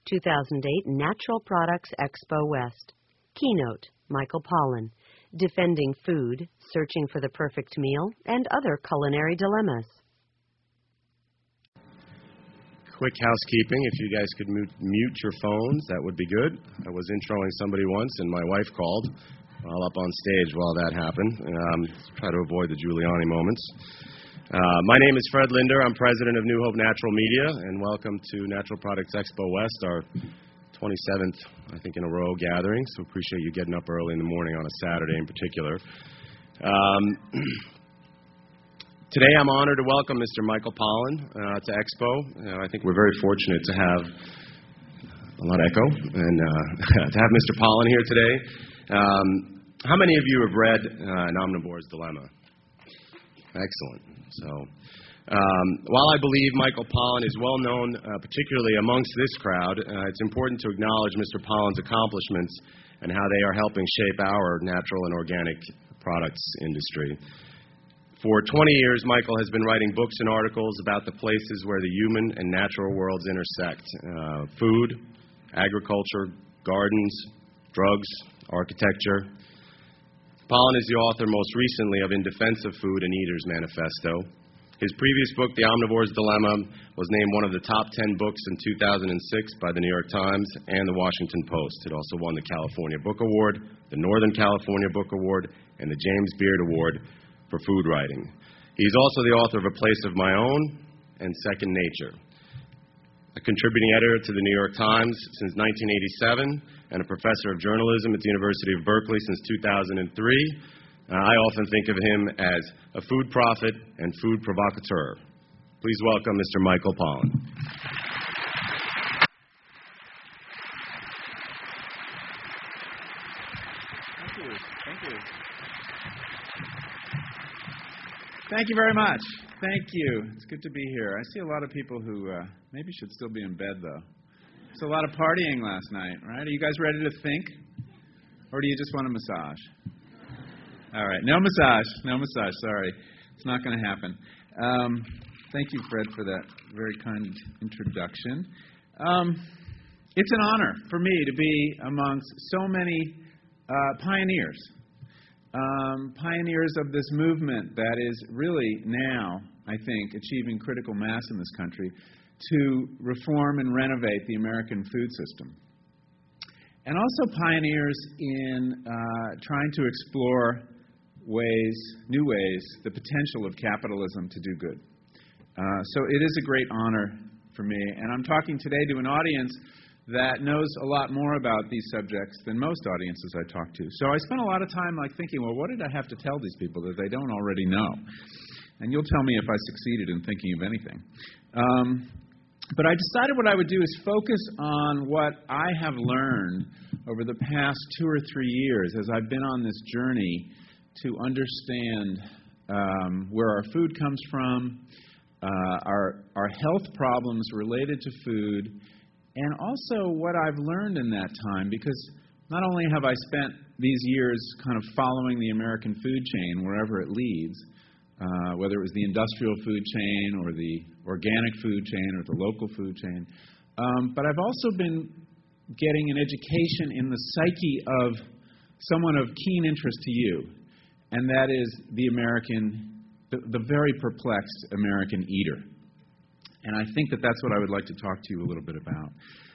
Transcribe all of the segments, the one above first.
2008 Natural Products Expo West. Keynote, Michael Pollan. Defending Food, Searching for the Perfect Meal, and Other Culinary Dilemmas. Quick housekeeping. If you guys could mute your phones, that would be good. I was introing somebody once, and my wife called while up on stage while that happened. Try to avoid the Giuliani moments. My name is Fred Linder. I'm president of New Hope Natural Media, and welcome to Natural Products Expo West, our 27th, I think, in a row gathering. So appreciate you getting up early in the morning on a Saturday in particular. Today I'm honored to welcome Mr. Michael Pollan to Expo. I think we're very fortunate to have a lot of echo and to have Mr. Pollan here today. How many of you have read An Omnivore's Dilemma? Excellent. So, while I believe Michael Pollan is well known, particularly amongst this crowd, it's important to acknowledge Mr. Pollan's accomplishments and how they are helping shape our natural and organic products industry. For 20 years, Michael has been writing books and articles about the places where the human and natural worlds intersect. Food, agriculture, gardens, drugs, architecture. Pollan is the author most recently of In Defense of Food and Eater's Manifesto. His previous book, The Omnivore's Dilemma, was named one of the top 10 books in 2006 by the New York Times and the Washington Post. It also won the California Book Award, the Northern California Book Award, and the James Beard Award for food writing. He's also the author of A Place of My Own and Second Nature. A contributing editor to the New York Times since 1987 and a professor of journalism at the University of Berkeley since 2003. I often think of him as a food prophet and food provocateur. Please welcome Mr. Michael Pollan. Thank you very much. Thank you. It's good to be here. I see a lot of people who maybe should still be in bed, though. It's a lot of partying last night, right? Are you guys ready to think? Or do you just want a massage? All right. No massage. No massage. Sorry. It's not going to happen. Thank you, Fred, for that very kind introduction. It's an honor for me to be amongst so many pioneers. Pioneers of this movement that is really now, I think, achieving critical mass in this country to reform and renovate the American food system. And also pioneers in trying to explore new ways, the potential of capitalism to do good. So it is a great honor for me. And I'm talking today to an audience that knows a lot more about these subjects than most audiences I talk to. So I spent a lot of time thinking, well, what did I have to tell these people that they don't already know? And you'll tell me if I succeeded in thinking of anything. But I decided what I would do is focus on what I have learned over the past 2 or 3 years as I've been on this journey to understand where our food comes from, our health problems related to food, and also what I've learned in that time, because not only have I spent these years kind of following the American food chain wherever it leads, whether it was the industrial food chain or the organic food chain or the local food chain, but I've also been getting an education in the psyche of someone of keen interest to you, and that is the very perplexed American eater. And I think that that's what I would like to talk to you a little bit about.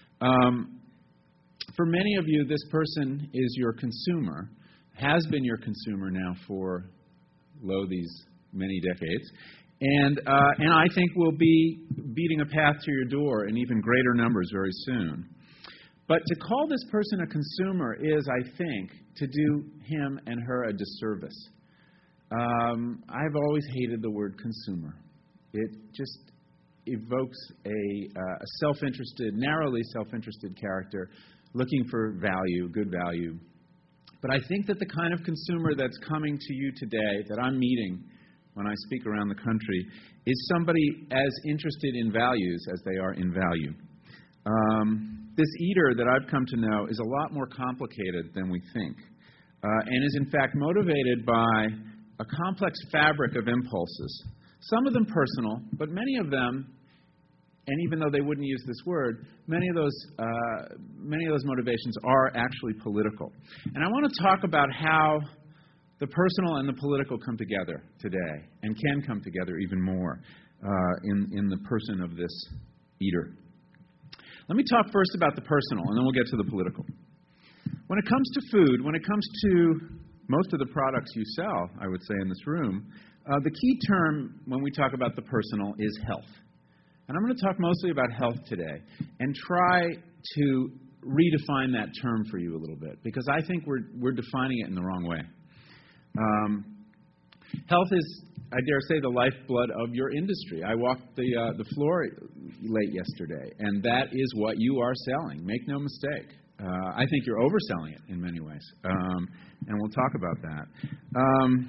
For many of you, this person is your consumer, has been your consumer now for, these many decades, and I think will be beating a path to your door in even greater numbers very soon. But to call this person a consumer is, I think, to do him and her a disservice. I've always hated the word consumer. It just evokes a narrowly self-interested character looking for value, good value. But I think that the kind of consumer that's coming to you today, that I'm meeting when I speak around the country, is somebody as interested in values as they are in value. This eater that I've come to know is a lot more complicated than we think, and is in fact motivated by a complex fabric of impulses, some of them personal, but many of them and even though they wouldn't use this word, many of those motivations are actually political. And I want to talk about how the personal and the political come together today, and can come together even more in the person of this eater. Let me talk first about the personal, and then we'll get to the political. When it comes to food, when it comes to most of the products you sell, I would say in this room, the key term when we talk about the personal is health. And I'm going to talk mostly about health today and try to redefine that term for you a little bit, because I think we're defining it in the wrong way. Health is, I dare say, the lifeblood of your industry. I walked the floor late yesterday, and that is what you are selling. Make no mistake. I think you're overselling it in many ways, and we'll talk about that.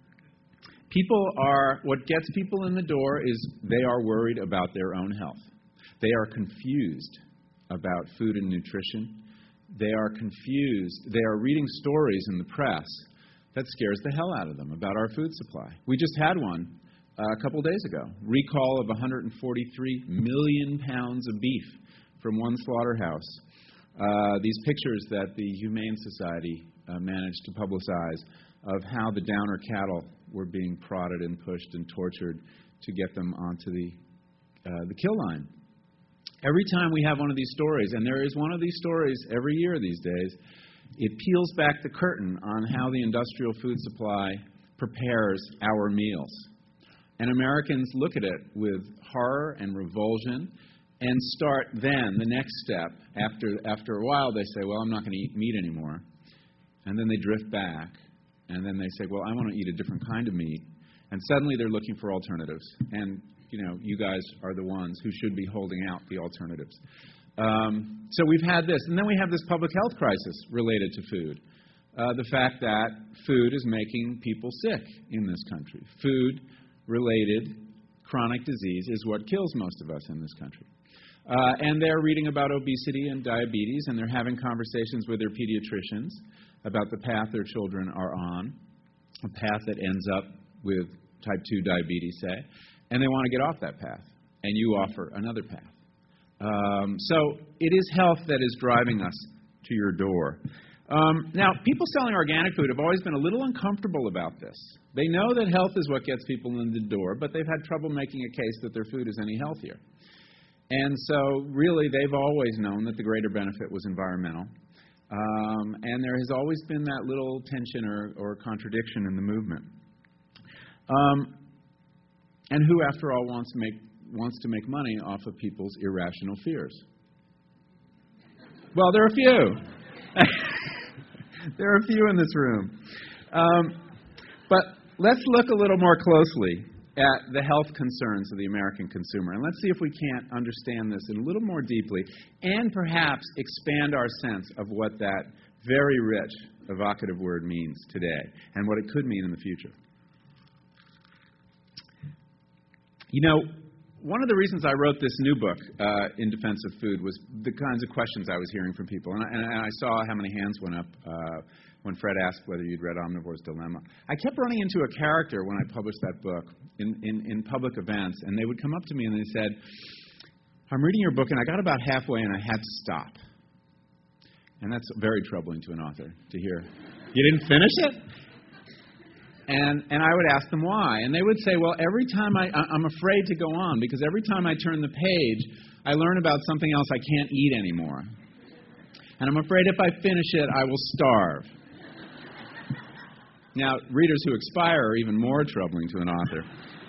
What gets people in the door is they are worried about their own health. They are confused about food and nutrition. They are confused. They are reading stories in the press that scares the hell out of them about our food supply. We just had one a couple days ago. Recall of 143 million pounds of beef from one slaughterhouse. These pictures that the Humane Society managed to publicize of how the downer cattle were being prodded and pushed and tortured to get them onto the kill line. Every time we have one of these stories, and there is one of these stories every year these days, it peels back the curtain on how the industrial food supply prepares our meals. And Americans look at it with horror and revulsion and start then, the next step, after a while they say, well, I'm not going to eat meat anymore. And then they drift back, and then they say, well, I want to eat a different kind of meat. And suddenly they're looking for alternatives. And, you guys are the ones who should be holding out the alternatives. So we've had this. And then we have this public health crisis related to food. The fact that food is making people sick in this country. Food-related chronic disease is what kills most of us in this country. And they're reading about obesity and diabetes, and they're having conversations with their pediatricians about the path their children are on, a path that ends up with type 2 diabetes, say, and they want to get off that path, and you offer another path. So it is health that is driving us to your door. Now, people selling organic food have always been a little uncomfortable about this. They know that health is what gets people in the door, but they've had trouble making a case that their food is any healthier. And so, really, they've always known that the greater benefit was environmental. And there has always been that little tension or contradiction in the movement. And who, after all, wants to make money off of people's irrational fears? Well, there are a few. There are a few in this room. But let's look a little more closely at the health concerns of the American consumer. And let's see if we can't understand this a little more deeply and perhaps expand our sense of what that very rich, evocative word means today and what it could mean in the future. One of the reasons I wrote this new book, In Defense of Food, was the kinds of questions I was hearing from people. And I saw how many hands went up when Fred asked whether you'd read Omnivore's Dilemma. I kept running into a character when I published that book in public events, and they would come up to me and they said, I'm reading your book, and I got about halfway, and I had to stop. And that's very troubling to an author to hear. You didn't finish it? And I would ask them why. And they would say, well, every time I'm afraid to go on, because every time I turn the page, I learn about something else I can't eat anymore. And I'm afraid if I finish it, I will starve. Now, readers who expire are even more troubling to an author.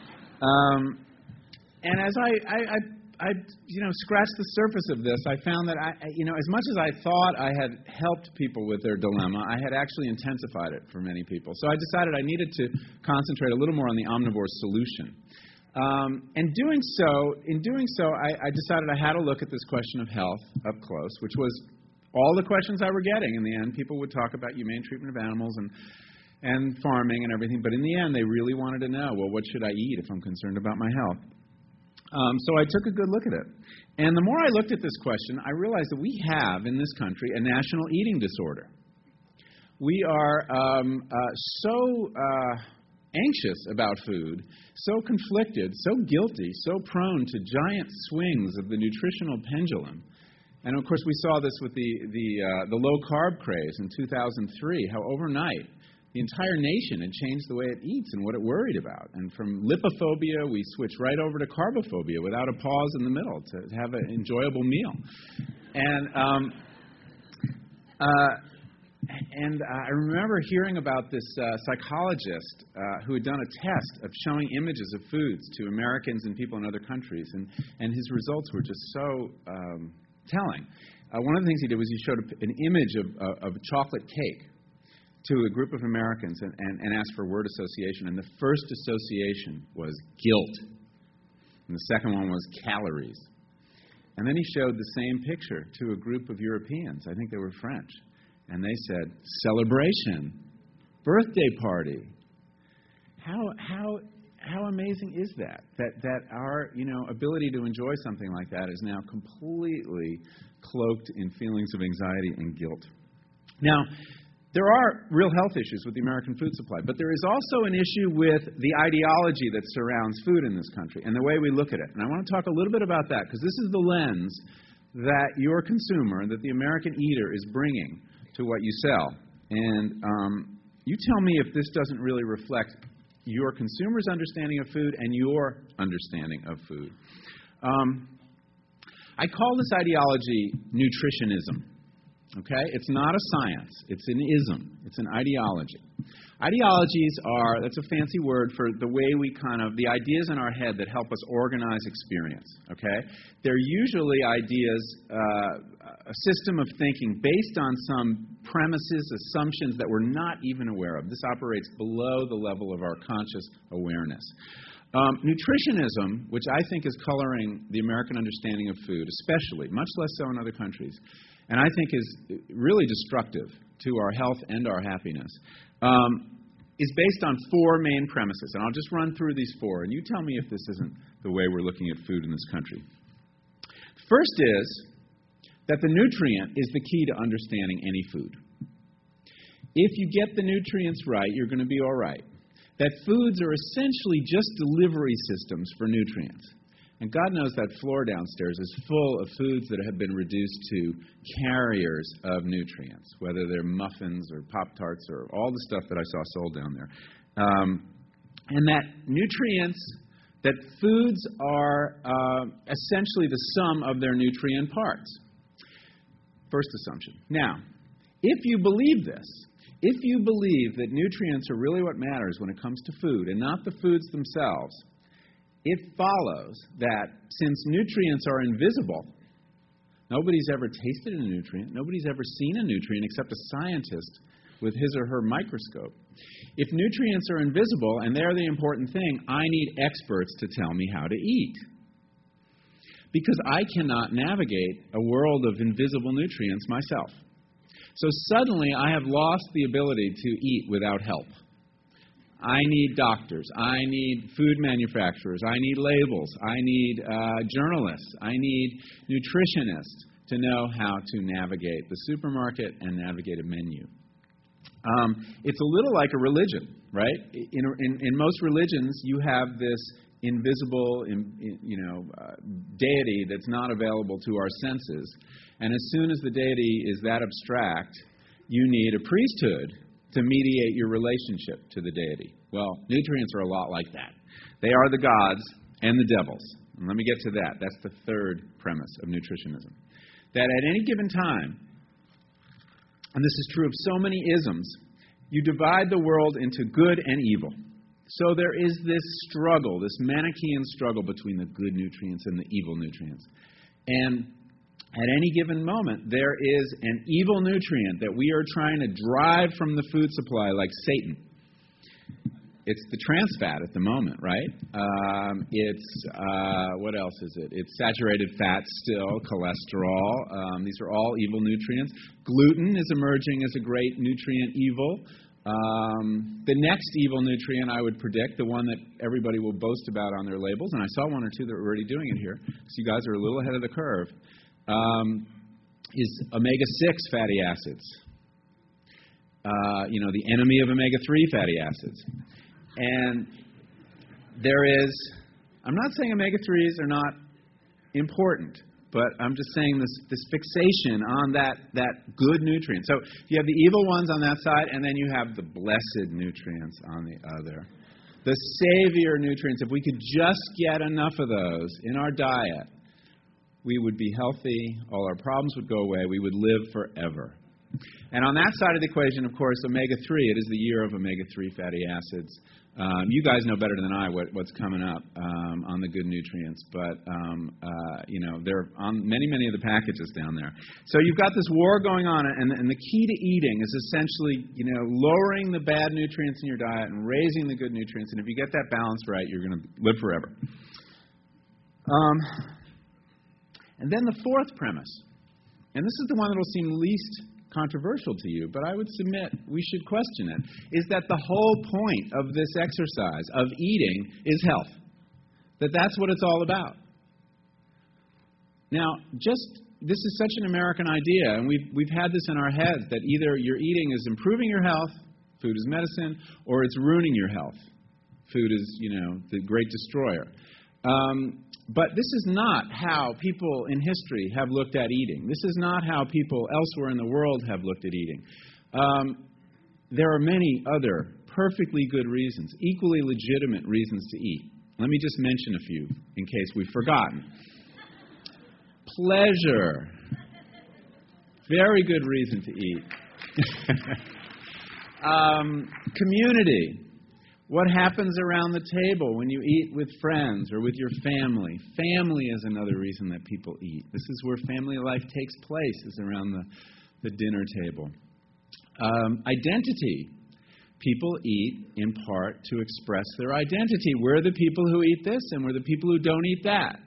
And as I scratched the surface of this, I found that, as much as I thought I had helped people with their dilemma, I had actually intensified it for many people. So I decided I needed to concentrate a little more on the Omnivore solution. In doing so, I decided I had to look at this question of health up close, which was all the questions I were getting. In the end, people would talk about humane treatment of animals and farming and everything, but in the end, they really wanted to know, well, what should I eat if I'm concerned about my health? So I took a good look at it. And the more I looked at this question, I realized that we have, in this country, a national eating disorder. We are so anxious about food, so conflicted, so guilty, so prone to giant swings of the nutritional pendulum. And of course, we saw this with the low-carb craze in 2003, how overnight the entire nation had changed the way it eats and what it worried about. And from lipophobia, we switched right over to carbophobia without a pause in the middle to have an enjoyable meal. And I remember hearing about this psychologist who had done a test of showing images of foods to Americans and people in other countries, and his results were just so telling. One of the things he did was he showed an image of a chocolate cake to a group of Americans and asked for word association, and the first association was guilt, and the second one was calories. And then he showed the same picture to a group of Europeans. I think they were French. And they said, celebration, birthday party. How amazing is that? That our ability to enjoy something like that is now completely cloaked in feelings of anxiety and guilt. Now, there are real health issues with the American food supply, but there is also an issue with the ideology that surrounds food in this country and the way we look at it. And I want to talk a little bit about that because this is the lens that your consumer, that the American eater is bringing to what you sell. And you tell me if this doesn't really reflect your consumer's understanding of food and your understanding of food. I call this ideology nutritionism. Okay? It's not a science. It's an ism. It's an ideology. Ideologies are, that's a fancy word for the way we the ideas in our head that help us organize experience. Okay? They're usually ideas, a system of thinking based on some premises, assumptions that we're not even aware of. This operates below the level of our conscious awareness. Nutritionism, which I think is coloring the American understanding of food, especially, much less so in other countries, and I think is really destructive to our health and our happiness, is based on four main premises. And I'll just run through these four, and you tell me if this isn't the way we're looking at food in this country. First is that the nutrient is the key to understanding any food. If you get the nutrients right, you're going to be all right. That foods are essentially just delivery systems for nutrients. And God knows that floor downstairs is full of foods that have been reduced to carriers of nutrients, whether they're muffins or Pop-Tarts or all the stuff that I saw sold down there. And that nutrients, that foods are essentially the sum of their nutrient parts. First assumption. Now, if you believe this, if you believe that nutrients are really what matters when it comes to food and not the foods themselves, it follows that since nutrients are invisible, nobody's ever tasted a nutrient, nobody's ever seen a nutrient except a scientist with his or her microscope. If nutrients are invisible and they're the important thing, I need experts to tell me how to eat. Because I cannot navigate a world of invisible nutrients myself. So suddenly I have lost the ability to eat without help. I need doctors. I need food manufacturers. I need labels. I need journalists. I need nutritionists to know how to navigate the supermarket and navigate a menu. It's a little like a religion, right? In most religions, you have this invisible, deity that's not available to our senses. And as soon as the deity is that abstract, you need a priesthood to mediate your relationship to the deity. Well, nutrients are a lot like that. They are the gods and the devils. And let me get to that. That's the third premise of nutritionism. That at any given time, and this is true of so many isms, you divide the world into good and evil. So there is this struggle, this Manichaean struggle between the good nutrients and the evil nutrients. And at any given moment, there is an evil nutrient that we are trying to drive from the food supply like Satan. It's the trans fat at the moment, right? What else is it? It's saturated fat still, cholesterol. These are all evil nutrients. Gluten is emerging as a great nutrient evil. The next evil nutrient I would predict, the one that everybody will boast about on their labels, and I saw one or two that were already doing it here, so you guys are a little ahead of the curve, is omega-6 fatty acids. The enemy of omega-3 fatty acids. And there is, I'm not saying omega-3s are not important, but I'm just saying this fixation on that good nutrient. So you have the evil ones on that side, and then you have the blessed nutrients on the other. The savior nutrients, if we could just get enough of those in our diet, we would be healthy, all our problems would go away, we would live forever. And on that side of the equation, of course, omega-3, it is the year of omega-3 fatty acids. You guys know better than I what's coming up on the good nutrients, but they're on many of the packages down there. So you've got this war going on, and the key to eating is essentially, lowering the bad nutrients in your diet and raising the good nutrients. And if you get that balance right, you're going to live forever. And then the fourth premise, and this is the one that will seem least controversial to you, but I would submit we should question it, is that the whole point of this exercise, of eating, is health. That's what it's all about. Now, this is such an American idea, and we've had this in our heads, that either your eating is improving your health, food is medicine, or it's ruining your health. Food is, the great destroyer. But this is not how people in history have looked at eating. This is not how people elsewhere in the world have looked at eating. There are many other perfectly good reasons, equally legitimate reasons to eat. Let me just mention a few in case we've forgotten. Pleasure. Very good reason to eat. Community. What happens around the table when you eat with friends or with your family? Family is another reason that people eat. This is where family life takes place, is around the dinner table. Identity. People eat in part to express their identity. We're the people who eat this, and we're the people who don't eat that.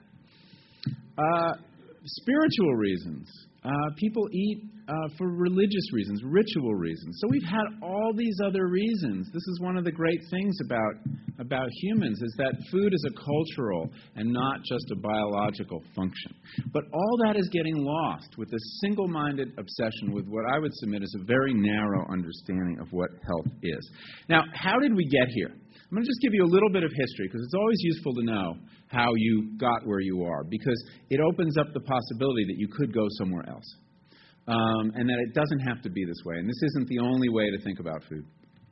Spiritual reasons. People eat for religious reasons, ritual reasons. So we've had all these other reasons. This is one of the great things about humans, is that food is a cultural and not just a biological function. But all that is getting lost with a single-minded obsession with what I would submit is a very narrow understanding of what health is. Now, how did we get here? I'm going to just give you a little bit of history, because it's always useful to know how you got where you are, because it opens up the possibility that you could go somewhere else, and that it doesn't have to be this way. And this isn't the only way to think about food.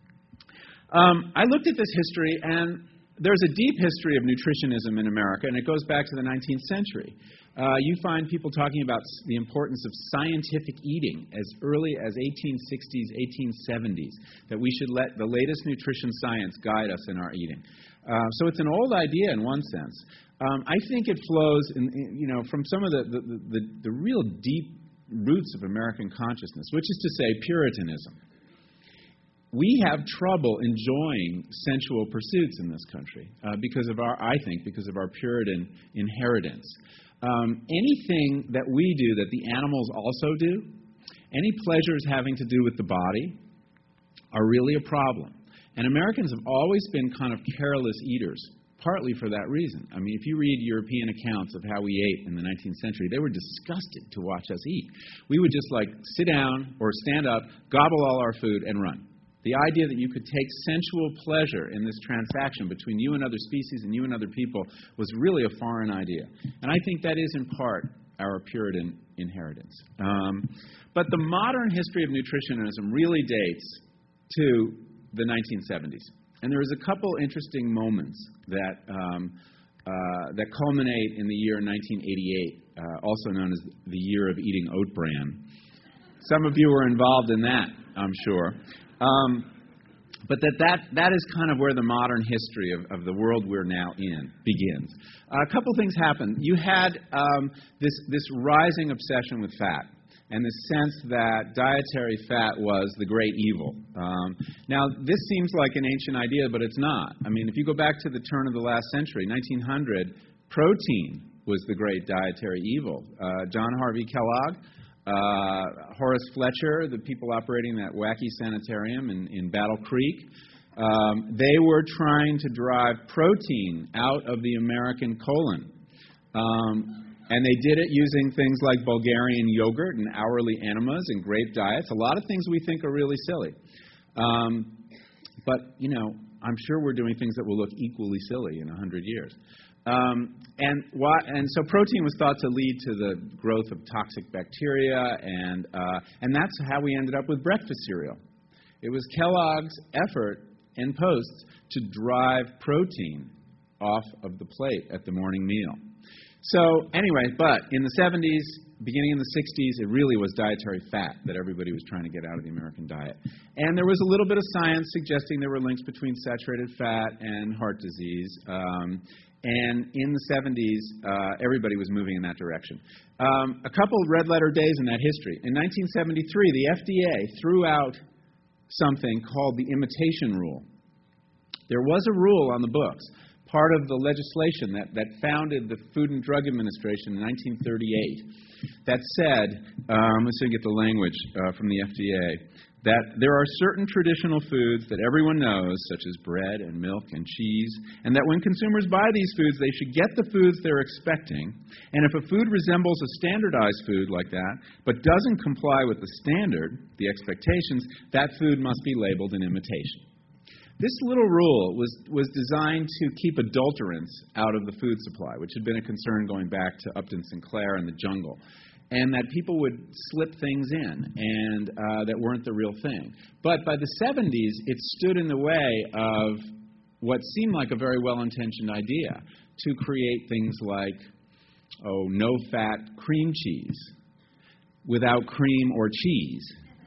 I looked at this history, and there's a deep history of nutritionism in America, and it goes back to the 19th century. You find people talking about the importance of scientific eating as early as 1860s, 1870s, that we should let the latest nutrition science guide us in our eating. So it's an old idea in one sense. I think it flows from some of the real deep roots of American consciousness, which is to say Puritanism. We have trouble enjoying sensual pursuits in this country because of our Puritan inheritance. Anything that we do that the animals also do, any pleasures having to do with the body, are really a problem. And Americans have always been kind of careless eaters, partly for that reason. I mean, if you read European accounts of how we ate in the 19th century, they were disgusted to watch us eat. We would just sit down or stand up, gobble all our food, and run. The idea that you could take sensual pleasure in this transaction between you and other species and you and other people was really a foreign idea. And I think that is in part our Puritan inheritance. But the modern history of nutritionism really dates to the 1970s. And there is a couple interesting moments that culminate in the year 1988, also known as the year of eating oat bran. Some of you were involved in that, I'm sure. But that is kind of where the modern history of the world we're now in begins. A couple things happened. You had this rising obsession with fat, and the sense that dietary fat was the great evil. Now, this seems like an ancient idea, but it's not. I mean, if you go back to the turn of the last century, 1900, protein was the great dietary evil. John Harvey Kellogg, Horace Fletcher, the people operating that wacky sanitarium in Battle Creek, they were trying to drive protein out of the American colon. And they did it using things like Bulgarian yogurt and hourly enemas and grape diets, a lot of things we think are really silly. But, I'm sure we're doing things that will look equally silly in 100 years. And so protein was thought to lead to the growth of toxic bacteria, and that's how we ended up with breakfast cereal. It was Kellogg's effort in post to drive protein off of the plate at the morning meal. So anyway, but in the 70s, beginning in the 60s, it really was dietary fat that everybody was trying to get out of the American diet. And there was a little bit of science suggesting there were links between saturated fat and heart disease. And in the 70s, everybody was moving in that direction. A couple red-letter days in that history. In 1973, the FDA threw out something called the imitation rule. There was a rule on the books, part of the legislation that founded the Food and Drug Administration in 1938, that said, let's see if I get the language from the FDA, that there are certain traditional foods that everyone knows, such as bread and milk and cheese, and that when consumers buy these foods, they should get the foods they're expecting. And if a food resembles a standardized food like that, but doesn't comply with the standard, the expectations, that food must be labeled an imitation. This little rule was designed to keep adulterants out of the food supply, which had been a concern going back to Upton Sinclair and the jungle, and that people would slip things in and that weren't the real thing. But by the 70s, it stood in the way of what seemed like a very well-intentioned idea to create things like, no-fat cream cheese without cream or cheese.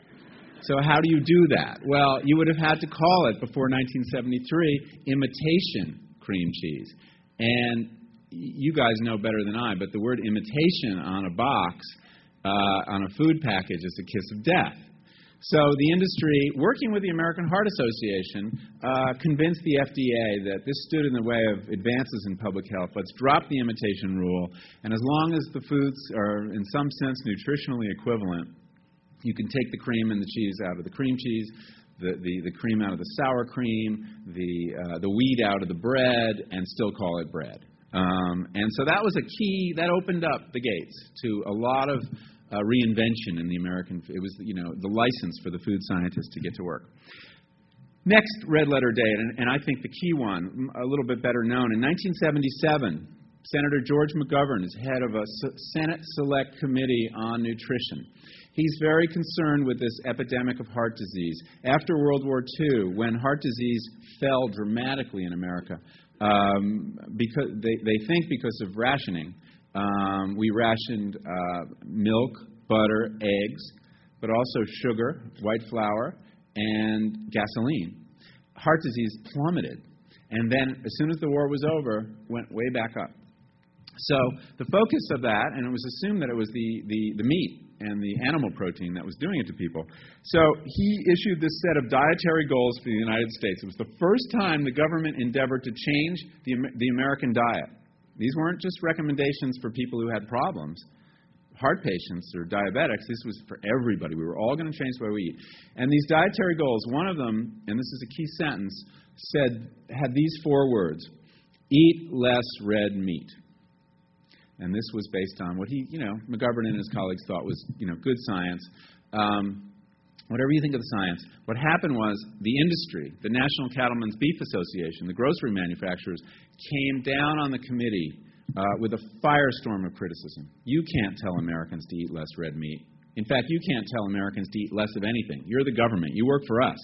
So how do you do that? Well, you would have had to call it, before 1973, imitation cream cheese. And you guys know better than I, but the word imitation on a box, on a food package, is a kiss of death. So the industry, working with the American Heart Association, convinced the FDA that this stood in the way of advances in public health. Let's drop the imitation rule, and as long as the foods are, in some sense, nutritionally equivalent, you can take the cream and the cheese out of the cream cheese, the cream out of the sour cream, the wheat out of the bread, and still call it bread. And so that was a key that opened up the gates to a lot of reinvention in the American. It was the license for the food scientists to get to work. Next red letter date, and I think the key one, a little bit better known, in 1977, Senator George McGovern is head of a Senate Select Committee on Nutrition. He's very concerned with this epidemic of heart disease. After World War II, when heart disease fell dramatically in America, because they think because of rationing, we rationed milk, butter, eggs, but also sugar, white flour, and gasoline. Heart disease plummeted, and then as soon as the war was over, went way back up. So the focus of that, and it was assumed that it was the meat and the animal protein that was doing it to people. So he issued this set of dietary goals for the United States. It was the first time the government endeavored to change the American diet. These weren't just recommendations for people who had problems, heart patients or diabetics. This was for everybody. We were all going to change the way we eat. And these dietary goals, one of them, and this is a key sentence, had these 4 words: eat less red meat. And this was based on what McGovern and his colleagues thought was, good science. Whatever you think of the science, what happened was the industry, the National Cattlemen's Beef Association, the grocery manufacturers, came down on the committee with a firestorm of criticism. You can't tell Americans to eat less red meat. In fact, you can't tell Americans to eat less of anything. You're the government. You work for us.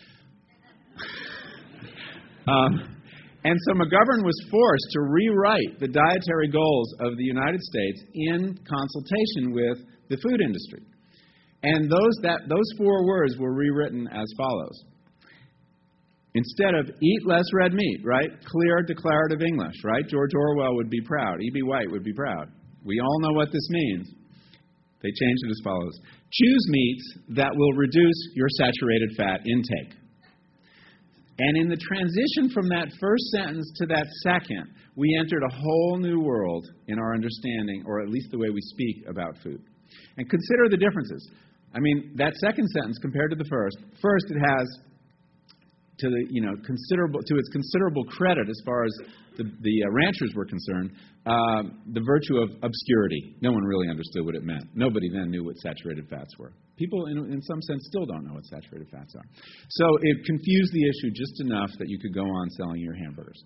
And so McGovern was forced to rewrite the dietary goals of the United States in consultation with the food industry. And those 4 words were rewritten as follows. Instead of eat less red meat, right? Clear declarative English, right? George Orwell would be proud. E.B. White would be proud. We all know what this means. They changed it as follows. Choose meats that will reduce your saturated fat intake. And in the transition from that first sentence to that second, we entered a whole new world in our understanding, or at least the way we speak about food. And consider the differences. I mean, that second sentence compared to the first it has to its considerable credit as far as the ranchers were concerned, the virtue of obscurity. No one really understood what it meant. Nobody then knew what saturated fats were. People, in some sense, still don't know what saturated fats are. So it confused the issue just enough that you could go on selling your hamburgers.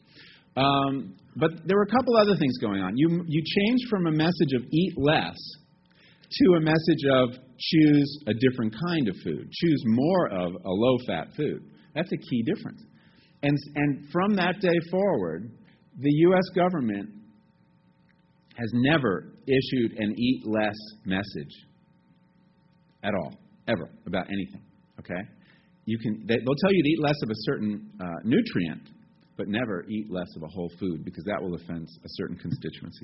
But there were a couple other things going on. You changed from a message of eat less to a message of choose a different kind of food. Choose more of a low-fat food. That's a key difference. And from that day forward, the U.S. government has never issued an eat less message at all, ever, about anything. Okay? They'll tell you to eat less of a certain nutrient, but never eat less of a whole food, because that will offend a certain constituency.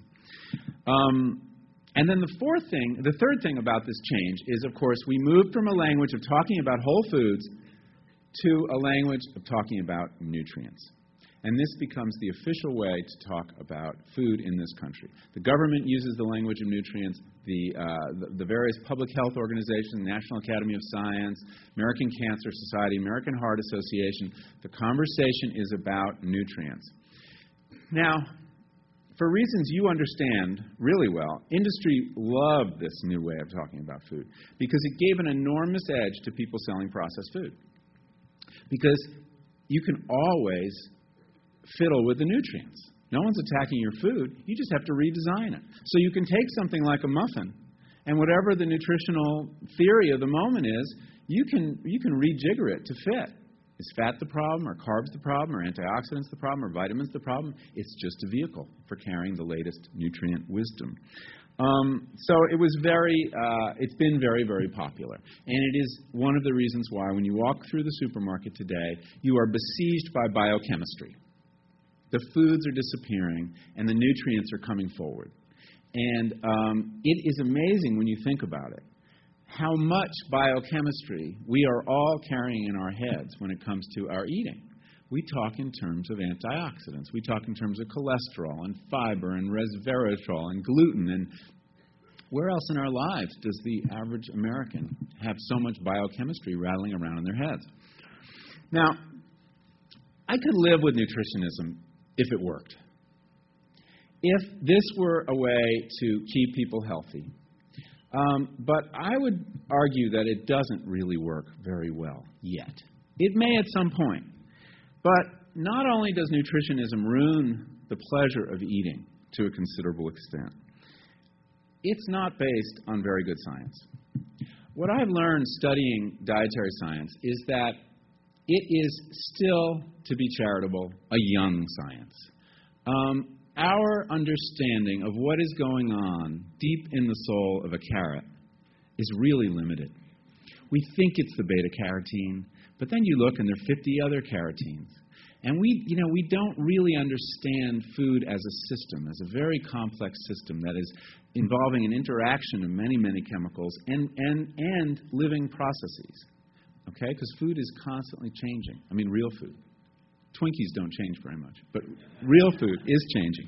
And then the third thing about this change is, of course, we moved from a language of talking about whole foods to a language of talking about nutrients. And this becomes the official way to talk about food in this country. The government uses the language of nutrients. The various public health organizations, National Academy of Science, American Cancer Society, American Heart Association, the conversation is about nutrients. Now, for reasons you understand really well, industry loved this new way of talking about food because it gave an enormous edge to people selling processed food. Because you can always fiddle with the nutrients. No one's attacking your food. You just have to redesign it. So you can take something like a muffin, and whatever the nutritional theory of the moment is, you can rejigger it to fit. Is fat the problem, or carbs the problem, or antioxidants the problem, or vitamins the problem? It's just a vehicle for carrying the latest nutrient wisdom. So it was it's been very, very popular. And it is one of the reasons why when you walk through the supermarket today, you are besieged by biochemistry. The foods are disappearing, and the nutrients are coming forward. And it is amazing when you think about it, how much biochemistry we are all carrying in our heads when it comes to our eating. We talk in terms of antioxidants. We talk in terms of cholesterol and fiber and resveratrol and gluten. And where else in our lives does the average American have so much biochemistry rattling around in their heads? Now, I could live with nutritionism if it worked. If this were a way to keep people healthy. But I would argue that it doesn't really work very well yet. It may at some point. But not only does nutritionism ruin the pleasure of eating to a considerable extent, it's not based on very good science. What I've learned studying dietary science is that it is still, to be charitable, a young science. Our understanding of what is going on deep in the soul of a carrot is really limited. We think it's the beta-carotene, but then you look and there are 50 other carotenes. And we don't really understand food as a system, as a very complex system that is involving an interaction of many, many chemicals and living processes. Okay? Because food is constantly changing. I mean, real food. Twinkies don't change very much, but real food is changing.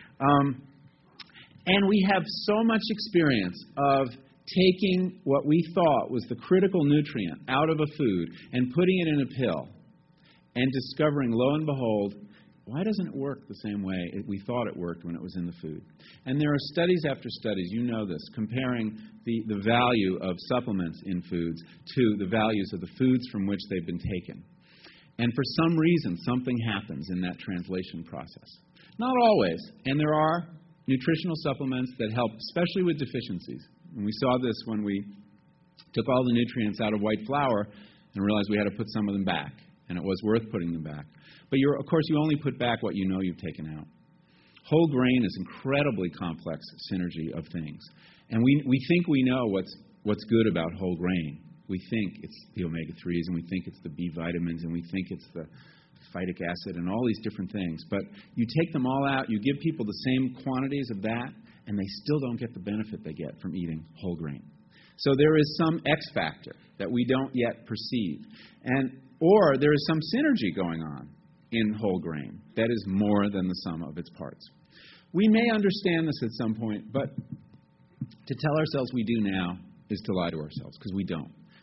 And we have so much experience of taking what we thought was the critical nutrient out of a food and putting it in a pill and discovering, lo and behold, why doesn't it work the same way we thought it worked when it was in the food? And there are studies after studies, you know this, comparing the value of supplements in foods to the values of the foods from which they've been taken. And for some reason, something happens in that translation process. Not always. And there are nutritional supplements that help, especially with deficiencies. And we saw this when we took all the nutrients out of white flour and realized we had to put some of them back. And it was worth putting them back. But of course, you only put back what you know you've taken out. Whole grain is incredibly complex synergy of things. And we think we know what's good about whole grain. We think it's the omega-3s, and we think it's the B vitamins, and we think it's the phytic acid, and all these different things. But you take them all out, you give people the same quantities of that, and they still don't get the benefit they get from eating whole grain. So there is some X factor that we don't yet perceive. Or there is some synergy going on in whole grain that is more than the sum of its parts. We may understand this at some point, but to tell ourselves we do now is to lie to ourselves, because we don't.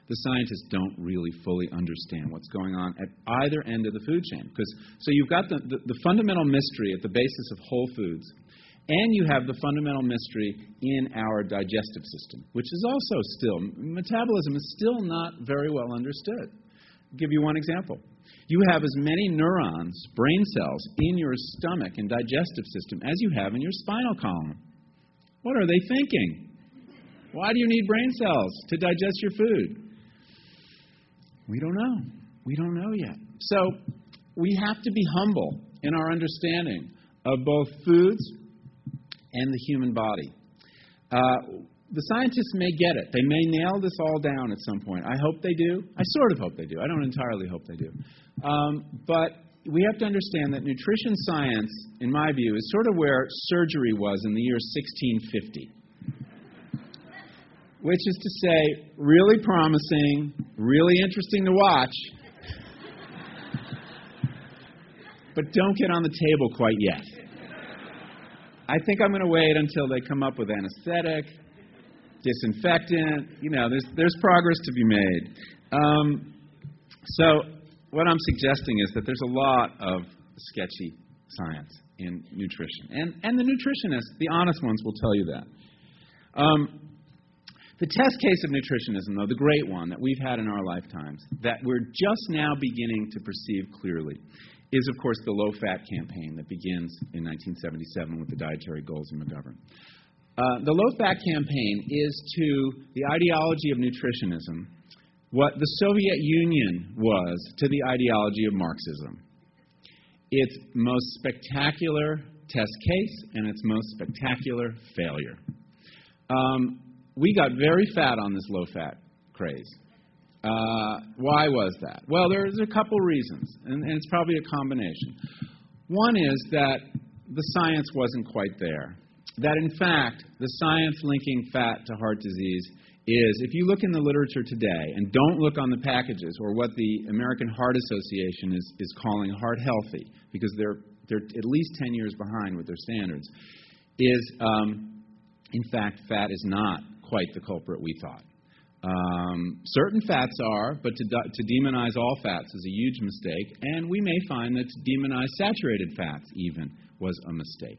the scientists don't really fully understand what's going on at either end of the food chain. So you've got the fundamental mystery at the basis of whole foods, and you have the fundamental mystery in our digestive system, which is also metabolism is still not very well understood. I'll give you one example. You have as many neurons, brain cells, in your stomach and digestive system as you have in your spinal column. What are they thinking? Why do you need brain cells to digest your food? We don't know. We don't know yet. So we have to be humble in our understanding of both foods and the human body. The scientists may get it. They may nail this all down at some point. I hope they do. I sort of hope they do. I don't entirely hope they do. But we have to understand that nutrition science, in my view, is sort of where surgery was in the year 1650. Which is to say, really promising, really interesting to watch, but don't get on the table quite yet. I think I'm going to wait until they come up with anesthetic, disinfectant. There's progress to be made. So what I'm suggesting is that there's a lot of sketchy science in nutrition. And the nutritionists, the honest ones, will tell you that. The test case of nutritionism, though, the great one that we've had in our lifetimes, that we're just now beginning to perceive clearly, is, of course, the low-fat campaign that begins in 1977 with the Dietary Goals of McGovern. The low-fat campaign is to the ideology of nutritionism what the Soviet Union was to the ideology of Marxism. Its most spectacular test case and its most spectacular failure. We got very fat on this low-fat craze. Why was that? Well, there's a couple reasons, and it's probably a combination. One is that the science wasn't quite there. That, in fact, the science linking fat to heart disease is, if you look in the literature today, and don't look on the packages or what the American Heart Association is calling heart healthy, because they're at least 10 years behind with their standards, is, in fact, fat is not quite the culprit we thought. Certain fats are, but to demonize all fats is a huge mistake, and we may find that to demonize saturated fats even was a mistake.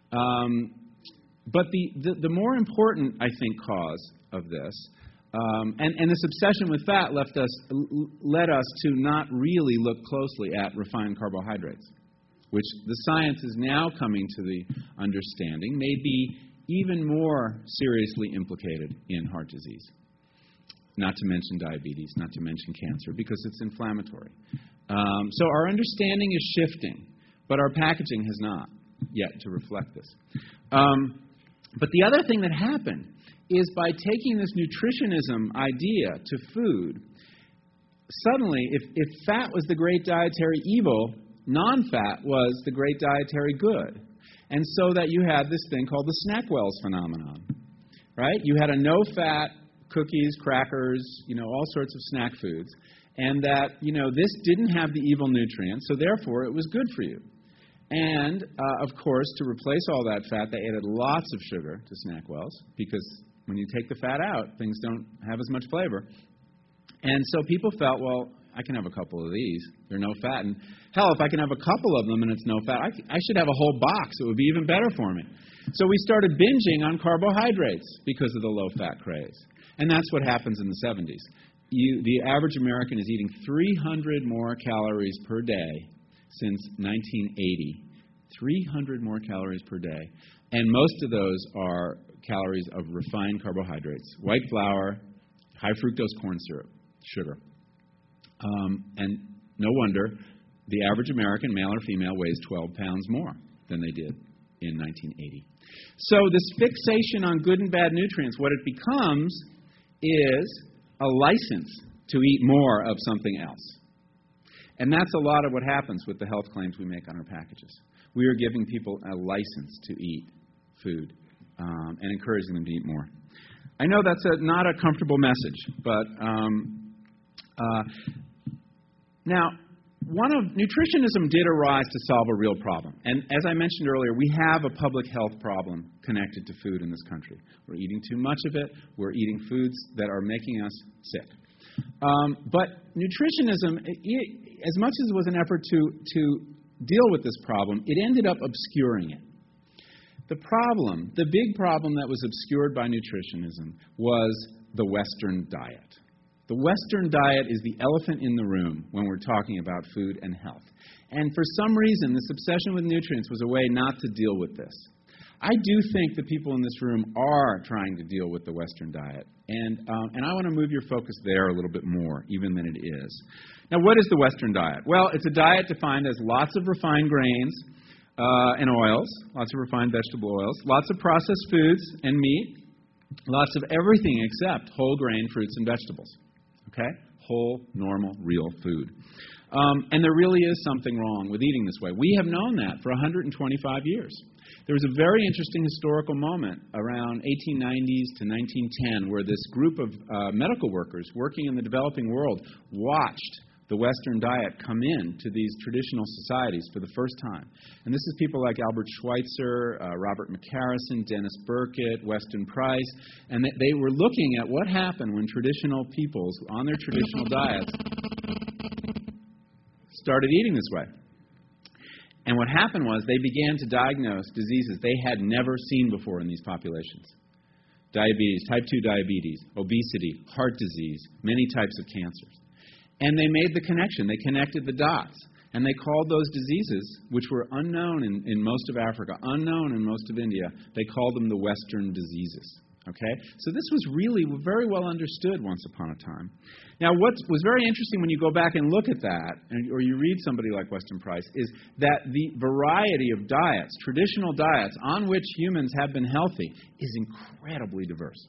But the more important, I think, cause of this, and this obsession with fat led us to not really look closely at refined carbohydrates, which the science is now coming to the understanding may be even more seriously implicated in heart disease. Not to mention diabetes, not to mention cancer, because it's inflammatory. So our understanding is shifting, but our packaging has not yet to reflect this. But the other thing that happened is by taking this nutritionism idea to food, suddenly, if fat was the great dietary evil, non-fat was the great dietary good. And so that you had this thing called the Snackwells phenomenon, right? You had a no-fat cookies, crackers, all sorts of snack foods, and that, this didn't have the evil nutrients, so therefore it was good for you. And, of course, to replace all that fat, they added lots of sugar to Snackwells, because when you take the fat out, things don't have as much flavor. And so people felt, well, I can have a couple of these. They're no fat. And hell, if I can have a couple of them and it's no fat, I should have a whole box. It would be even better for me. So we started binging on carbohydrates because of the low-fat craze. And that's what happens in the 70s. The average American is eating 300 more calories per day since 1980. 300 more calories per day. And most of those are calories of refined carbohydrates. White flour, high fructose corn syrup, sugar. And no wonder the average American, male or female, weighs 12 pounds more than they did in 1980. So this fixation on good and bad nutrients, what it becomes is a license to eat more of something else. And that's a lot of what happens with the health claims we make on our packages. We are giving people a license to eat food and encouraging them to eat more. I know that's not a comfortable message, but now, nutritionism did arise to solve a real problem. And as I mentioned earlier, we have a public health problem connected to food in this country. We're eating too much of it. We're eating foods that are making us sick. But nutritionism, as much as it was an effort to deal with this problem, it ended up obscuring it. The big problem that was obscured by nutritionism was the Western diet. The Western diet is the elephant in the room when we're talking about food and health. And for some reason, this obsession with nutrients was a way not to deal with this. I do think the people in this room are trying to deal with the Western diet. And I want to move your focus there a little bit more, even than it is. Now, what is the Western diet? Well, it's a diet defined as lots of refined grains and oils, lots of refined vegetable oils, lots of processed foods and meat, lots of everything except whole grain fruits and vegetables. Okay? Whole, normal, real food. And there really is something wrong with eating this way. We have known that for 125 years. There was a very interesting historical moment around 1890s to 1910 where this group of medical workers working in the developing world watched the Western diet come in to these traditional societies for the first time. And this is people like Albert Schweitzer, Robert McCarrison, Dennis Burkitt, Weston Price. And they were looking at what happened when traditional peoples on their traditional diets started eating this way. And what happened was they began to diagnose diseases they had never seen before in these populations. Diabetes, type 2 diabetes, obesity, heart disease, many types of cancers. And they made the connection. They connected the dots. And they called those diseases, which were unknown in most of Africa, unknown in most of India, they called them the Western diseases. Okay? So this was really very well understood once upon a time. Now, what was very interesting when you go back and look at that, or you read somebody like Weston Price, is that the variety of diets, traditional diets, on which humans have been healthy, is incredibly diverse.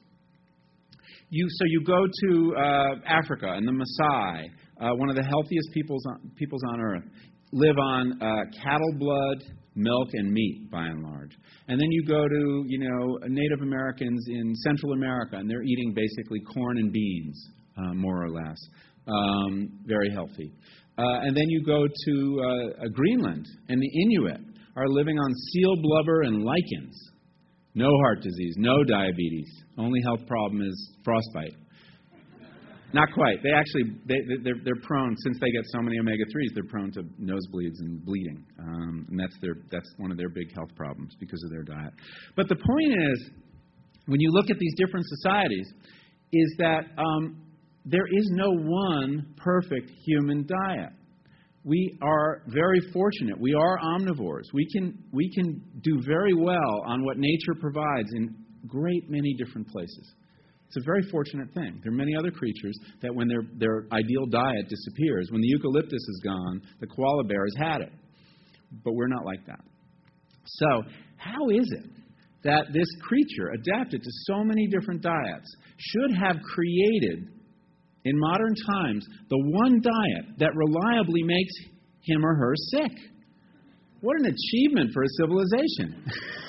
So you go to Africa, and the Maasai, one of the healthiest peoples on earth, live on cattle blood, milk, and meat, by and large. And then you go to, Native Americans in Central America, and they're eating basically corn and beans, more or less. Very healthy. And then you go to Greenland, and the Inuit are living on seal blubber and lichens. No heart disease, no diabetes. Only health problem is frostbite. Not quite. They're prone, since they get so many omega-3s, they're prone to nosebleeds and bleeding. And that's one of their big health problems because of their diet. But the point is, when you look at these different societies, is that there is no one perfect human diet. We are very fortunate. We are omnivores. We can do very well on what nature provides in great many different places. It's a very fortunate thing. There are many other creatures that when their ideal diet disappears, when the eucalyptus is gone, the koala bear has had it. But we're not like that. So how is it that this creature, adapted to so many different diets, should have created, in modern times, the one diet that reliably makes him or her sick? What an achievement for a civilization.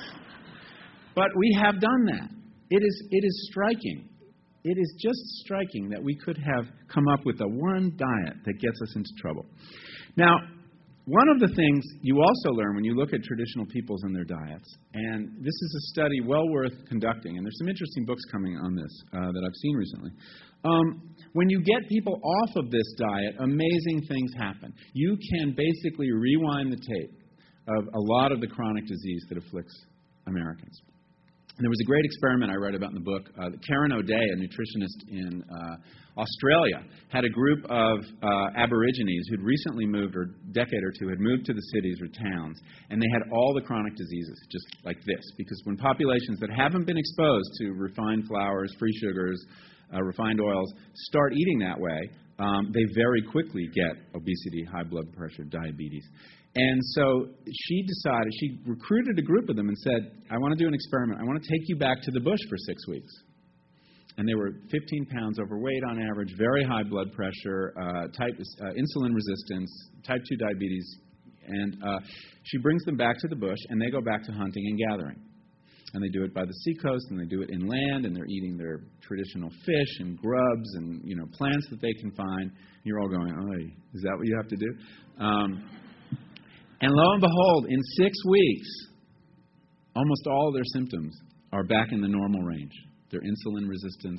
But we have done that. It is striking. It is just striking that we could have come up with a one diet that gets us into trouble. Now, one of the things you also learn when you look at traditional peoples and their diets, and this is a study well worth conducting, and there's some interesting books coming on this that I've seen recently. When you get people off of this diet, amazing things happen. You can basically rewind the tape of a lot of the chronic disease that afflicts Americans. And there was a great experiment I read about in the book. Karen O'Day, a nutritionist in Australia, had a group of Aborigines who'd recently moved, or a decade or two, had moved to the cities or towns, and they had all the chronic diseases, just like this. Because when populations that haven't been exposed to refined flours, free sugars, refined oils, start eating that way, they very quickly get obesity, high blood pressure, diabetes. And so she recruited a group of them and said, I want to do an experiment. I want to take you back to the bush for 6 weeks. And they were 15 pounds overweight on average, very high blood pressure, insulin resistance, type 2 diabetes. And she brings them back to the bush, and they go back to hunting and gathering. And they do it by the seacoast, and they do it inland, and they're eating their traditional fish and grubs and plants that they can find. And you're all going, oh, is that what you have to do? And lo and behold, in 6 weeks, almost all of their symptoms are back in the normal range. Their insulin resistance,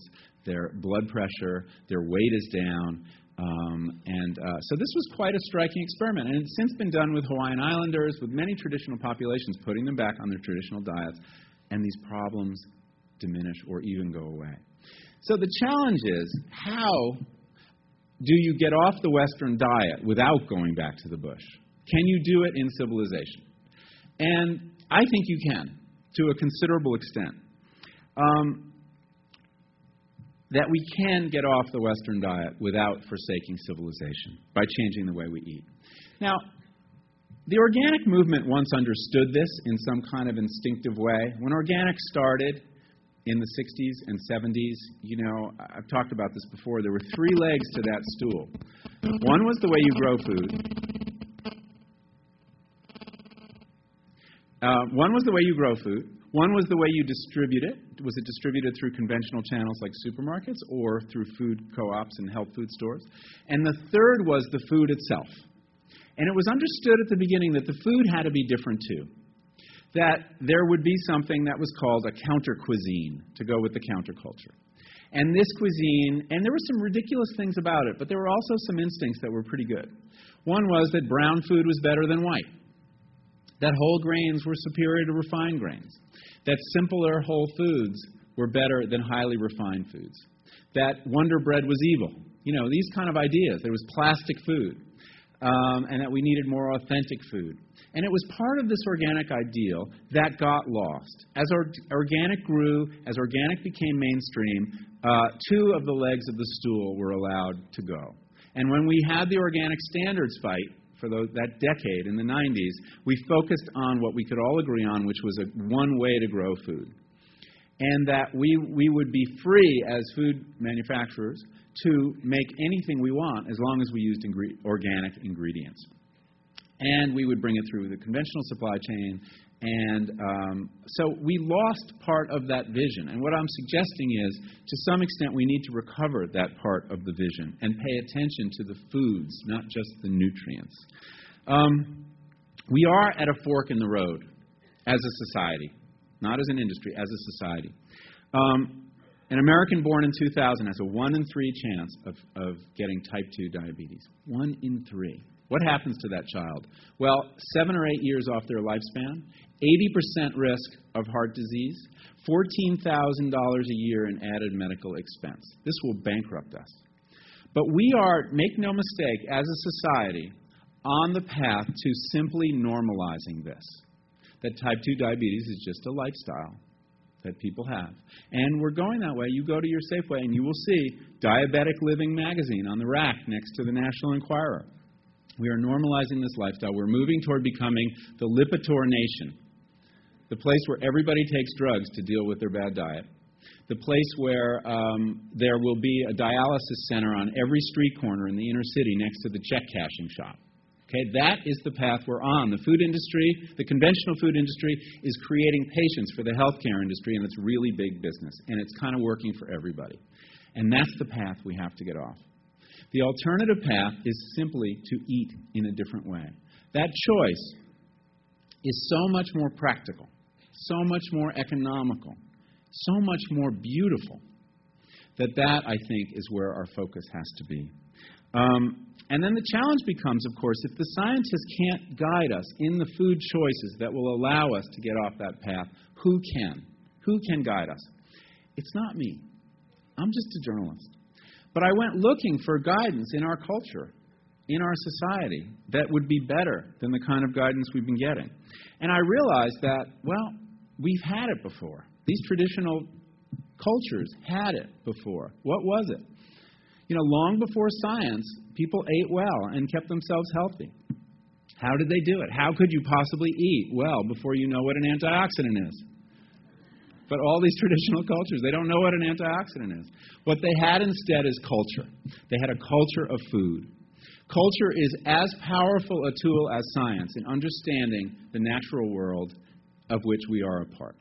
their blood pressure, their weight is down. So this was quite a striking experiment. And it's since been done with Hawaiian Islanders, with many traditional populations, putting them back on their traditional diets, and these problems diminish or even go away. So the challenge is, how do you get off the Western diet without going back to the bush? Can you do it in civilization? And I think you can, to a considerable extent. That we can get off the Western diet without forsaking civilization by changing the way we eat. Now, the organic movement once understood this in some kind of instinctive way. When organic started in the 60s and 70s, I've talked about this before, there were three legs to that stool. One was the way you grow food. One was the way you grow food. One was the way you distribute it. Was it distributed through conventional channels like supermarkets or through food co-ops and health food stores? And the third was the food itself. And it was understood at the beginning that the food had to be different too. That there would be something that was called a counter cuisine to go with the counterculture. And this cuisine, and there were some ridiculous things about it, but there were also some instincts that were pretty good. One was that brown food was better than white. That whole grains were superior to refined grains. That simpler whole foods were better than highly refined foods. That Wonder Bread was evil. These kind of ideas. There was plastic food. And that we needed more authentic food. And it was part of this organic ideal that got lost. As organic grew, as organic became mainstream, two of the legs of the stool were allowed to go. And when we had the organic standards fight, for that decade in the 90s, we focused on what we could all agree on, which was one way to grow food. And that we would be free as food manufacturers to make anything we want as long as we used organic ingredients. And we would bring it through the conventional supply chain. And so we lost part of that vision. And what I'm suggesting is, to some extent, we need to recover that part of the vision and pay attention to the foods, not just the nutrients. We are at a fork in the road as a society, not as an industry, as a society. An American born in 2000 has a 1 in 3 chance of getting type 2 diabetes. 1 in 3. What happens to that child? Well, 7 or 8 years off their lifespan, 80% risk of heart disease, $14,000 a year in added medical expense. This will bankrupt us. But we are, make no mistake, as a society, on the path to simply normalizing this. That type 2 diabetes is just a lifestyle that people have. And we're going that way. You go to your Safeway and you will see Diabetic Living magazine on the rack next to the National Enquirer. We are normalizing this lifestyle. We're moving toward becoming the Lipitor nation, the place where everybody takes drugs to deal with their bad diet, the place where there will be a dialysis center on every street corner in the inner city next to the check cashing shop. Okay, that is the path we're on. The food industry, the conventional food industry, is creating patients for the healthcare industry, and it's really big business, and it's kind of working for everybody. And that's the path we have to get off. The alternative path is simply to eat in a different way. That choice is so much more practical, so much more economical, so much more beautiful, that I think is where our focus has to be. And then the challenge becomes, of course, if the scientists can't guide us in the food choices that will allow us to get off that path, who can? Who can guide us? It's not me. I'm just a journalist. But I went looking for guidance in our culture, in our society, that would be better than the kind of guidance we've been getting. And I realized that, well, we've had it before. These traditional cultures had it before. What was it? Long before science, people ate well and kept themselves healthy. How did they do it? How could you possibly eat well before you know what an antioxidant is? But all these traditional cultures, they don't know what an antioxidant is. What they had instead is culture. They had a culture of food. Culture is as powerful a tool as science in understanding the natural world of which we are a part.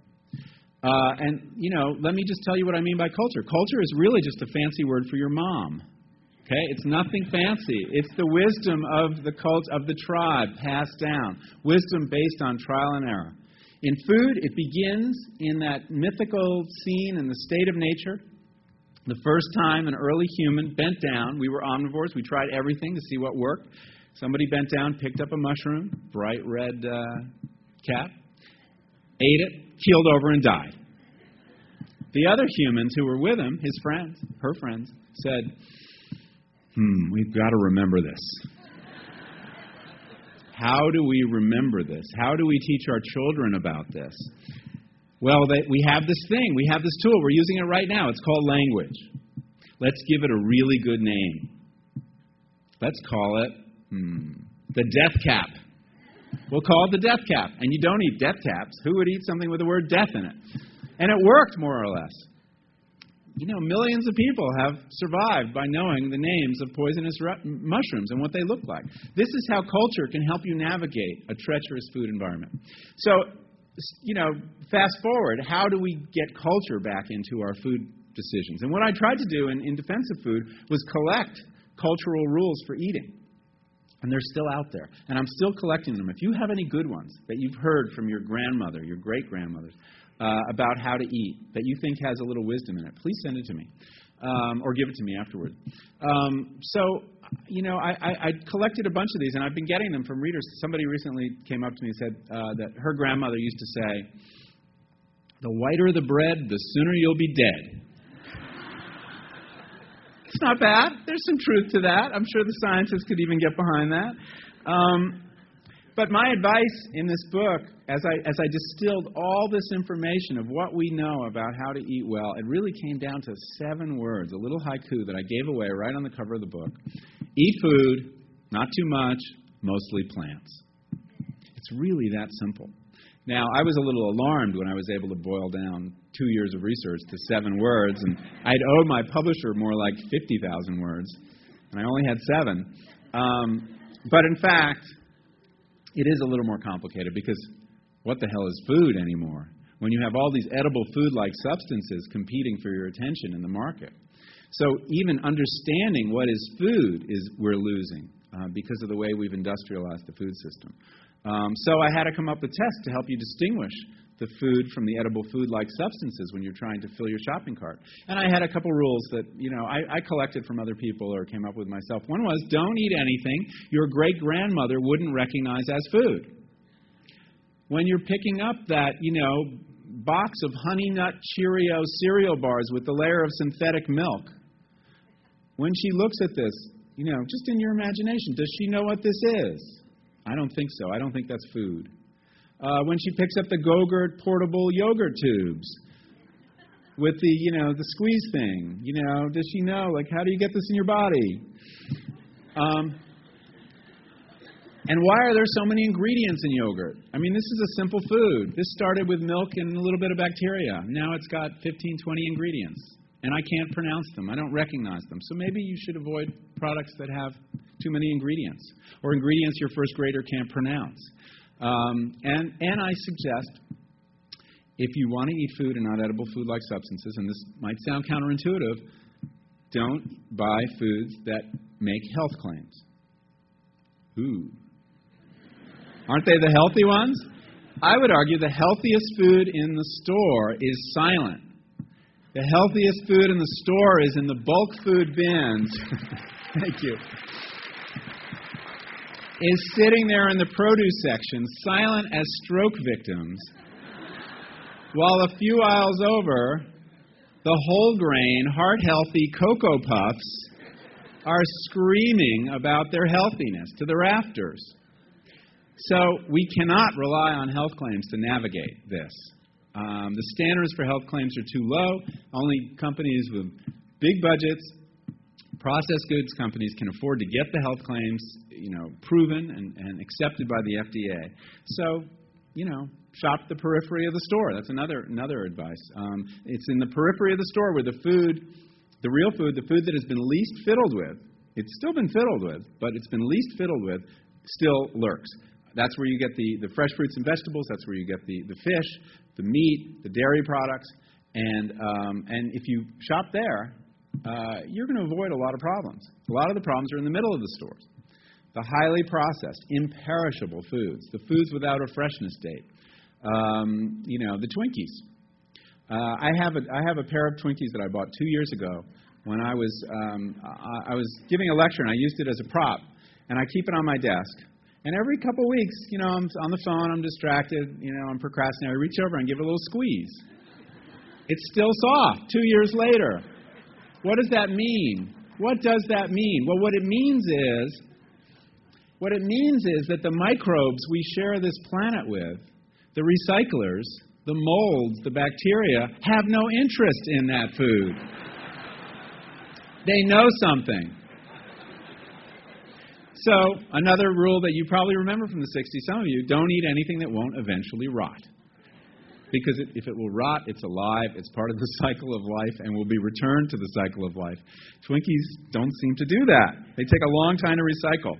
Let me just tell you what I mean by culture. Culture is really just a fancy word for your mom. Okay? It's nothing fancy. It's the wisdom of the cult of the tribe passed down. Wisdom based on trial and error. In food, it begins in that mythical scene in the state of nature The first time an early human bent down, we were omnivores, we tried everything to see what worked. Somebody bent down, picked up a mushroom, bright red cap, ate it, keeled over and died. The other humans who were with him, his friends, her friends, said, we've got to remember this. How do we remember this? How do we teach our children about this? Well, we have this thing. We have this tool. We're using it right now. It's called language. Let's give it a really good name. Let's call it the death cap. We'll call it the death cap. And you don't eat death caps. Who would eat something with the word death in it? And it worked, more or less. You know, millions of people have survived by knowing the names of poisonous mushrooms and what they look like. This is how culture can help you navigate a treacherous food environment. So, you know, fast forward, how do we get culture back into our food decisions? And what I tried to do in defense of food was collect cultural rules for eating. And they're still out there. And I'm still collecting them. If you have any good ones that you've heard from your grandmother, your great-grandmothers, about how to eat, that you think has a little wisdom in it, please send it to me. Or give it to me afterward. So, you know, I collected a bunch of these, and I've been getting them from readers. Somebody recently came up to me and said that her grandmother used to say, "The whiter the bread, the sooner you'll be dead." It's not bad. There's some truth to that. I'm sure the scientists could even get behind that. But my advice in this book, as I distilled all this information of what we know about how to eat well, it really came down to 7 words, a little haiku that I gave away right on the cover of the book. Eat food, not too much, mostly plants. It's really that simple. Now, I was a little alarmed when I was able to boil down 2 years of research to 7 words, and I'd owed my publisher more like 50,000 words, and I only had 7. But in fact, it is a little more complicated because what the hell is food anymore when you have all these edible food-like substances competing for your attention in the market? So even understanding what is food is we're losing because of the way we've industrialized the food system. So I had to come up with tests to help you distinguish the food from the edible food-like substances when you're trying to fill your shopping cart. And I had a couple rules that, you know, I collected from other people or came up with myself. One was, don't eat anything your great-grandmother wouldn't recognize as food. When you're picking up that, you know, box of Honey Nut Cheerio cereal bars with the layer of synthetic milk, when she looks at this, you know, just in your imagination, does she know what this is? I don't think so. I don't think that's food. When she picks up the Go-Gurt portable yogurt tubes with the, you know, the squeeze thing, you know, does she know, like, how do you get this in your body? And why are there so many ingredients in yogurt? I mean, this is a simple food. This started with milk and a little bit of bacteria. Now it's got 15, 20 ingredients, and I can't pronounce them. I don't recognize them. So maybe you should avoid products that have too many ingredients or ingredients your first grader can't pronounce. And I suggest, if you want to eat food and not edible food-like substances, and this might sound counterintuitive, don't buy foods that make health claims. Ooh. Aren't they the healthy ones? I would argue the healthiest food in the store is silent. The healthiest food in the store is in the bulk food bins. Thank you. Is sitting there in the produce section, silent as stroke victims, while a few aisles over, the whole grain, heart-healthy Cocoa Puffs are screaming about their healthiness to the rafters. So we cannot rely on health claims to navigate this. The standards for health claims are too low. Only companies with big budgets, processed goods companies, can afford to get the health claims, you know, proven and accepted by the FDA. So, you know, shop the periphery of the store. That's another advice. It's in the periphery of the store where the food, the real food, the food that has been least fiddled with, it's still been fiddled with, but it's been least fiddled with, still lurks. That's where you get the fresh fruits and vegetables. That's where you get the fish, the meat, the dairy products. And if you shop there, you're going to avoid a lot of problems. A lot of the problems are in the middle of the stores. The highly processed, imperishable foods, the foods without a freshness date, you know, the Twinkies. I have a pair of Twinkies that I bought 2 years ago when I was giving a lecture, and I used it as a prop, and I keep it on my desk. And every couple of weeks, I'm on the phone, I'm distracted, I'm procrastinating. I reach over and give it a little squeeze. It's still soft 2 years later. What does that mean? What does that mean? Well, what it means is that the microbes we share this planet with, the recyclers, the molds, the bacteria, have no interest in that food. They know something. So, another rule that you probably remember from the 60s, some of you, don't eat anything that won't eventually rot. Because if it will rot, it's alive, it's part of the cycle of life, and will be returned to the cycle of life. Twinkies don't seem to do that. They take a long time to recycle.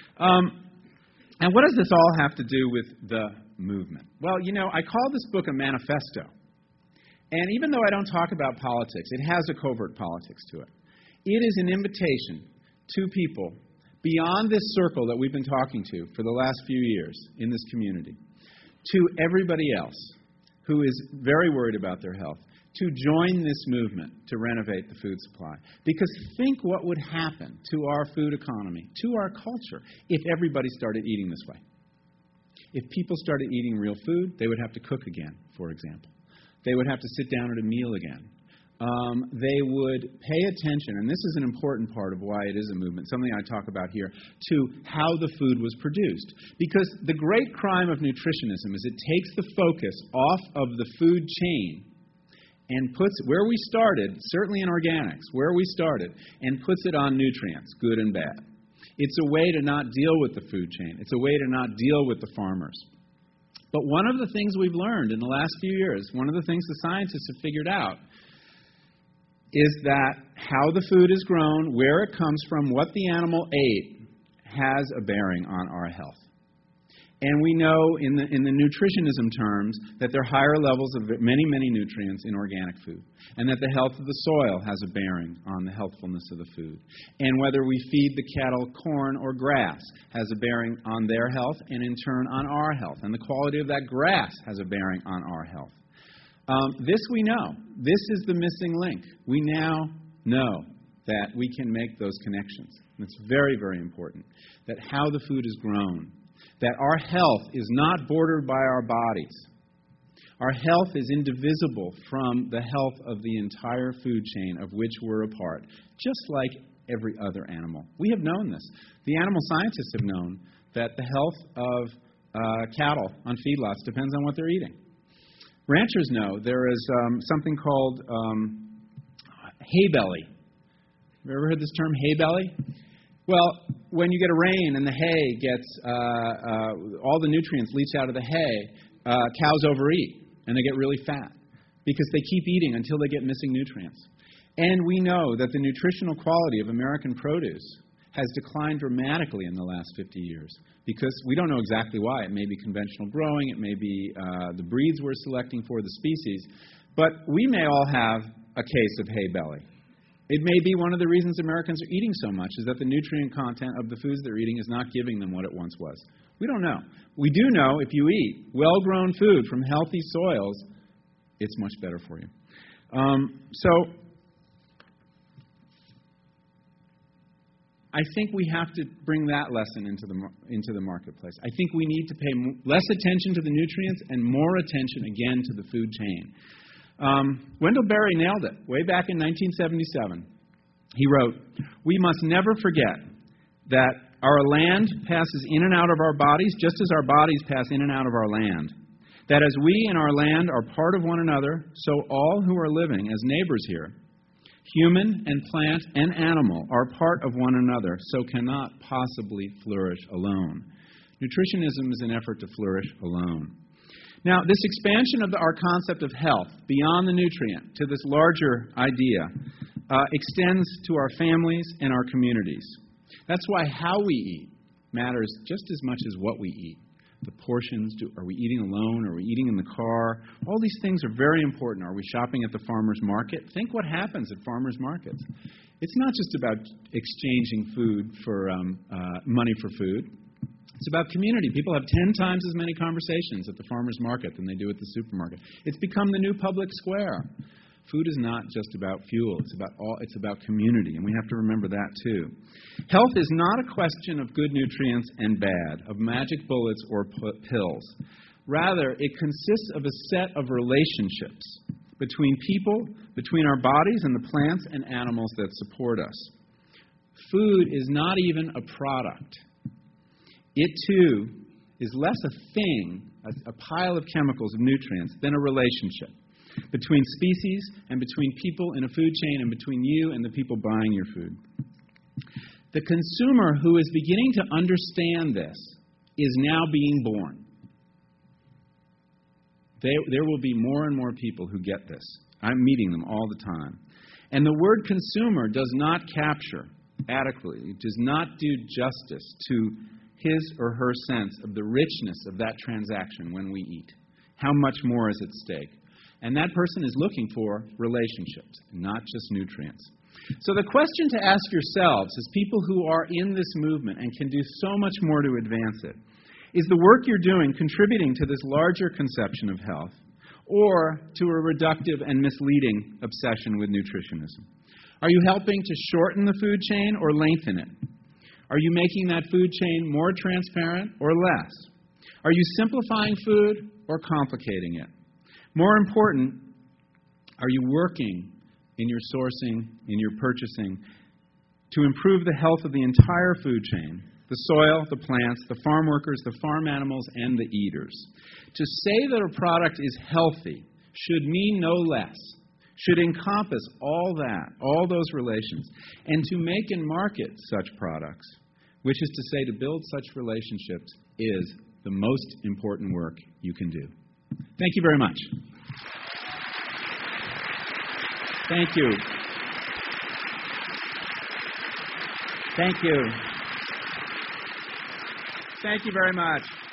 And what does this all have to do with the movement? Well, I call this book a manifesto. And even though I don't talk about politics, it has a covert politics to it. It is an invitation to people beyond this circle that we've been talking to for the last few years in this community, to everybody else who is very worried about their health, to join this movement to renovate the food supply. Because think what would happen to our food economy, to our culture, if everybody started eating this way. If people started eating real food, they would have to cook again, for example. They would have to sit down at a meal again. They would pay attention, and this is an important part of why it is a movement, something I talk about here, to how the food was produced. Because the great crime of nutritionism is it takes the focus off of the food chain and puts it where we started, certainly in organics, where we started, and puts it on nutrients, good and bad. It's a way to not deal with the food chain. It's a way to not deal with the farmers. But one of the things we've learned in the last few years, one of the things the scientists have figured out, is that how the food is grown, where it comes from, what the animal ate, has a bearing on our health. And we know in the nutritionism terms that there are higher levels of many, many nutrients in organic food, and that the health of the soil has a bearing on the healthfulness of the food. And whether we feed the cattle corn or grass has a bearing on their health and in turn on our health. And the quality of that grass has a bearing on our health. This we know. This is the missing link. We now know that we can make those connections. And it's very, very important that how the food is grown, that our health is not bordered by our bodies. Our health is indivisible from the health of the entire food chain of which we're a part, just like every other animal. We have known this. The animal scientists have known that the health of cattle on feedlots depends on what they're eating. Ranchers know there is something called hay belly. Have you ever heard this term, hay belly? Well, when you get a rain and the hay gets all the nutrients leach out of the hay, cows overeat and they get really fat because they keep eating until they get missing nutrients. And we know that the nutritional quality of American produce has declined dramatically in the last 50 years because we don't know exactly why. It may be conventional growing, it may be the breeds we're selecting for the species, but we may all have a case of hay belly. It may be one of the reasons Americans are eating so much is that the nutrient content of the foods they're eating is not giving them what it once was. We don't know. We do know if you eat well-grown food from healthy soils, it's much better for you. So I think we have to bring that lesson into the marketplace. I think we need to pay less attention to the nutrients and more attention, again, to the food chain. Wendell Berry nailed it way back in 1977. He wrote, "We must never forget that our land passes in and out of our bodies just as our bodies pass in and out of our land. That as we and our land are part of one another, so all who are living as neighbors here, human and plant and animal, are part of one another, so cannot possibly flourish alone." Nutritionism is an effort to flourish alone. Now, this expansion of our concept of health beyond the nutrient to this larger idea extends to our families and our communities. That's why how we eat matters just as much as what we eat. The portions, are we eating alone? Are we eating in the car? All these things are very important. Are we shopping at the farmer's market? Think what happens at farmer's markets. It's not just about exchanging food for money for food. It's about community. People have 10 times as many conversations at the farmer's market than they do at the supermarket. It's become the new public square. Food is not just about fuel. It's about community, and we have to remember that too. Health is not a question of good nutrients and bad, of magic bullets or pills. Rather, it consists of a set of relationships between people, between our bodies and the plants and animals that support us. Food is not even a product. It, too, is less a thing, a pile of chemicals, of nutrients, than a relationship between species and between people in a food chain and between you and the people buying your food. The consumer who is beginning to understand this is now being born. There will be more and more people who get this. I'm meeting them all the time. And the word consumer does not capture adequately, it does not do justice to his or her sense of the richness of that transaction when we eat. How much more is at stake? And that person is looking for relationships, not just nutrients. So the question to ask yourselves, as people who are in this movement and can do so much more to advance it, is the work you're doing contributing to this larger conception of health or to a reductive and misleading obsession with nutritionism? Are you helping to shorten the food chain or lengthen it? Are you making that food chain more transparent or less? Are you simplifying food or complicating it? More important, are you working in your sourcing, in your purchasing, to improve the health of the entire food chain, the soil, the plants, the farm workers, the farm animals, and the eaters? To say that a product is healthy should mean no less, should encompass all that, all those relations, and to make and market such products, which is to say to build such relationships, is the most important work you can do. Thank you very much. Thank you. Thank you. Thank you very much.